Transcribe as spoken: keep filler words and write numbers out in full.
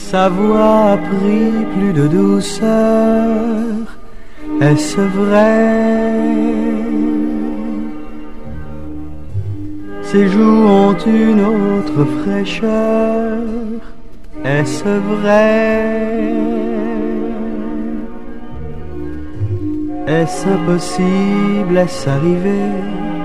Sa voix a pris plus de douceur, est-ce vrai? Ses joues ont une autre fraîcheur, est-ce vrai? Est-ce impossible, est-ce arrivé?